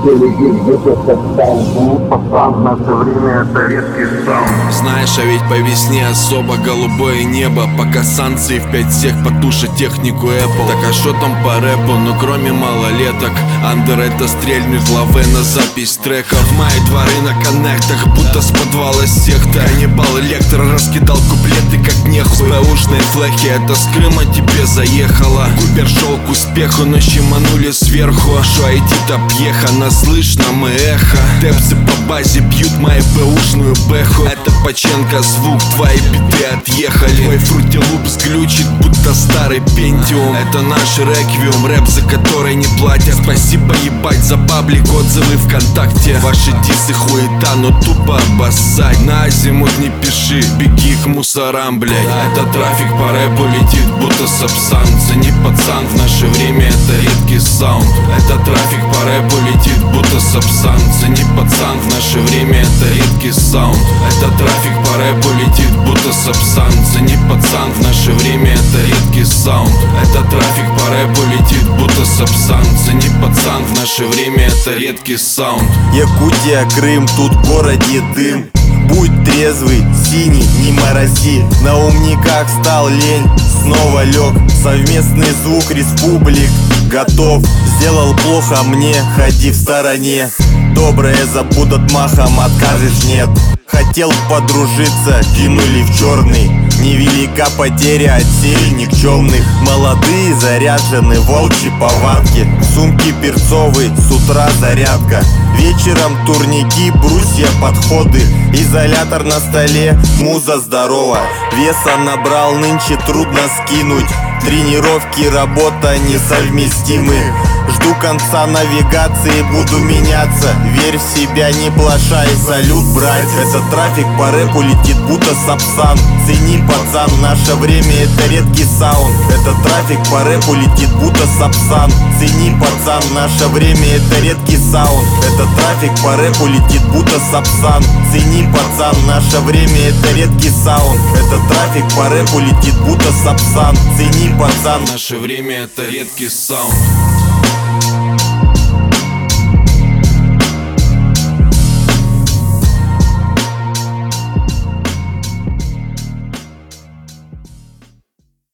рэпу летит где-то состав. Пацан, в наше время это редкий саунд. Знаешь, а ведь по весне особо голубое небо. Пока санкции в 5 сек потушат технику Apple. Так а шо там по рэпу, ну кроме малолеток. Андер это стрельнет лаве на запись треков. Мои дворы на коннектах, будто с подвала секта. Каннибал Электро раскидал куплеты как нехуй. СПУшные флехи, это с Крыма тебе заехала. Купер шел к успеху, но щеманули сверху. Шо ID-то объехано, слышно мы эхо. Тэпсы по базе бьют мою бэушную бэху. Это Паченко звук, твои биты отъехали. Твой фрути луп сглючит, будто старый пентиум. Это наш реквиум, рэп, за который не платят. Спасибо ебать за паблик, отзывы ВКонтакте. Ваши дисы хуета, но тупо обоссать. На азимут не пиши, беги к мусорам, блядь. Это трафик по рэпу летит, будто сапсан. Цени пацан, в наше время это редкий саунд. Это трафик по рэпу летит, будто сапсан. Цени пацан, в наше время это редкий саунд. Это трафик по рэпу летит, будто сапсан. Цени пацан, в наше время это редкий саунд. Это трафик по рэпу летит, будто сапсан. Цени пацан, в наше время это редкий саунд. Якутия, Крым, тут в городе дым. Будь трезвый, синий, не морози. На умниках стал лень, снова лег. Совместный звук республик готов. Сделал плохо мне, ходи в стороне. Доброе забудут махом, откажешь нет. Хотел подружиться, кинули в черный. Невелика потеря от серий никчемных. Молодые заряжены, волчьи повадки. Сумки перцовые, с утра зарядка. Вечером турники, брусья, подходы. Изолятор на столе, муза здорова. Веса набрал, нынче трудно скинуть. Тренировки, работа несовместимы. Жду конца навигации, буду меняться. Верь в себя, не плашай, салют, брать. Это трафик по рэпу летит, будто сапсан. Цени, пацан, в наше время это редкий саунд. Это трафик по рэпу летит, будто сапсан. Цени, пацан, в наше время это редкий саунд. Это трафик по рэпу летит, будто сапсан. Цени, пацан, в наше время это редкий саунд. Это трафик по рэпу летит, будто сапсан. Цени, пацан, в наше время это редкий саунд.